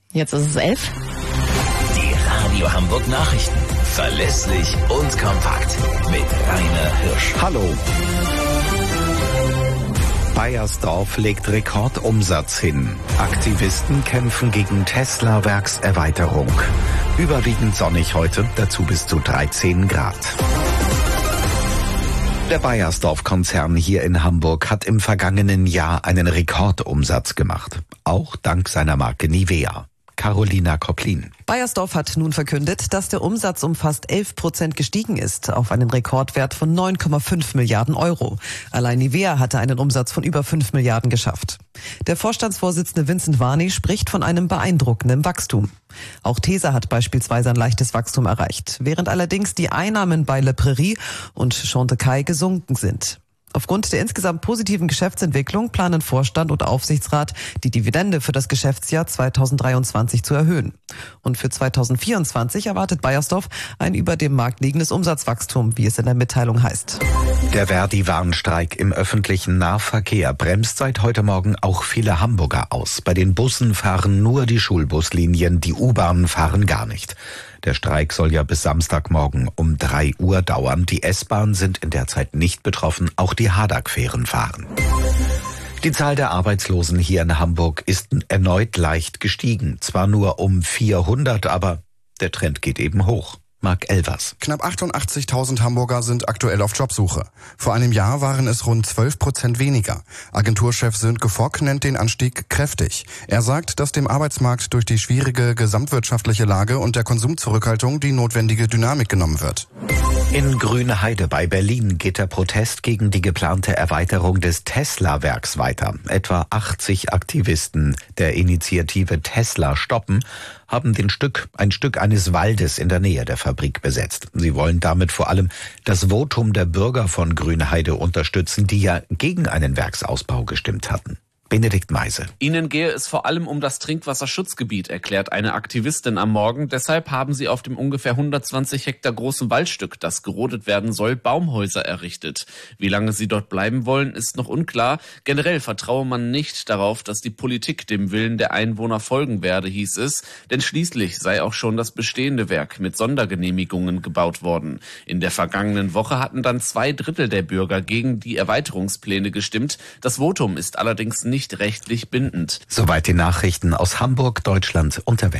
Jetzt ist es 11. Die Radio Hamburg Nachrichten. Verlässlich und kompakt. Mit Rainer Hirsch. Hallo. Baiersdorf legt Rekordumsatz hin. Aktivisten kämpfen gegen Tesla-Werkserweiterung. Überwiegend sonnig heute, dazu bis zu 13 Grad. Der Baiersdorf-Konzern hier in Hamburg hat im vergangenen Jahr einen Rekordumsatz gemacht. Auch dank seiner Marke Nivea. Carolina Kopplin. Baiersdorf hat nun verkündet, dass der Umsatz um fast 11% gestiegen ist, auf einen Rekordwert von 9,5 Milliarden Euro. Allein Nivea hatte einen Umsatz von über 5 Milliarden geschafft. Der Vorstandsvorsitzende Vincent Warni spricht von einem beeindruckenden Wachstum. Auch Tesa hat beispielsweise ein leichtes Wachstum erreicht, während allerdings die Einnahmen bei Le Prairie und Chantecaille gesunken sind. Aufgrund der insgesamt positiven Geschäftsentwicklung planen Vorstand und Aufsichtsrat, die Dividende für das Geschäftsjahr 2023 zu erhöhen. Und für 2024 erwartet Baiersdorf ein über dem Markt liegendes Umsatzwachstum, wie es in der Mitteilung heißt. Der Verdi-Warnstreik im öffentlichen Nahverkehr bremst seit heute Morgen auch viele Hamburger aus. Bei den Bussen fahren nur die Schulbuslinien, die U-Bahnen fahren gar nicht. Der Streik soll ja bis Samstagmorgen um 3 Uhr dauern. Die S-Bahnen sind in der Zeit nicht betroffen, auch die Hadak-Fähren fahren. Die Zahl der Arbeitslosen hier in Hamburg ist erneut leicht gestiegen. Zwar nur um 400, aber der Trend geht eben hoch. Marc Elvers. Knapp 88.000 Hamburger sind aktuell auf Jobsuche. Vor einem Jahr waren es rund 12% weniger. Agenturchef Sönke Fock nennt den Anstieg kräftig. Er sagt, dass dem Arbeitsmarkt durch die schwierige gesamtwirtschaftliche Lage und der Konsumzurückhaltung die notwendige Dynamik genommen wird. In Grünheide bei Berlin geht der Protest gegen die geplante Erweiterung des Tesla-Werks weiter. Etwa 80 Aktivisten der Initiative Tesla stoppen haben ein Stück eines Waldes in der Nähe der Fabrik besetzt. Sie wollen damit vor allem das Votum der Bürger von Grünheide unterstützen, die ja gegen einen Werksausbau gestimmt hatten. Benedikt Meise. Ihnen gehe es vor allem um das Trinkwasserschutzgebiet, erklärt eine Aktivistin am Morgen. Deshalb haben sie auf dem ungefähr 120 Hektar großen Waldstück, das gerodet werden soll, Baumhäuser errichtet. Wie lange sie dort bleiben wollen, ist noch unklar. Generell vertraue man nicht darauf, dass die Politik dem Willen der Einwohner folgen werde, hieß es. Denn schließlich sei auch schon das bestehende Werk mit Sondergenehmigungen gebaut worden. In der vergangenen Woche hatten dann 2/3 der Bürger gegen die Erweiterungspläne gestimmt. Das Votum ist allerdings nicht rechtlich bindend. Soweit die Nachrichten aus Hamburg, Deutschland und der Welt.